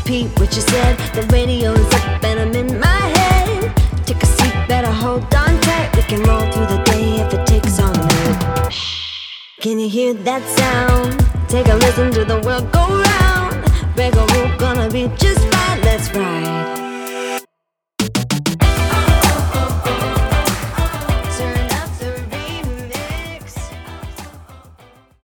repeat what you said. The radio's up and I'm in my head. Take a seat, better hold on tight. We can roll through the day if it takes all night. Can you hear that sound? Take a listen to the world go round. Break a rule, gonna be just fine. Let's